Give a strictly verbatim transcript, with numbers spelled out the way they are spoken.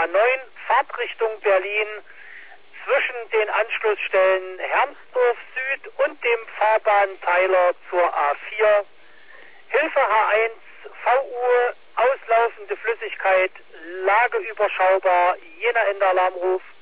A neun, Fahrtrichtung Berlin, zwischen den Anschlussstellen Hermsdorf Süd und dem Fahrbahnpfeiler zur A vier. Hilfe H eins, V U, auslaufende Flüssigkeit, Lage überschaubar, Jena Ende Alarmruf.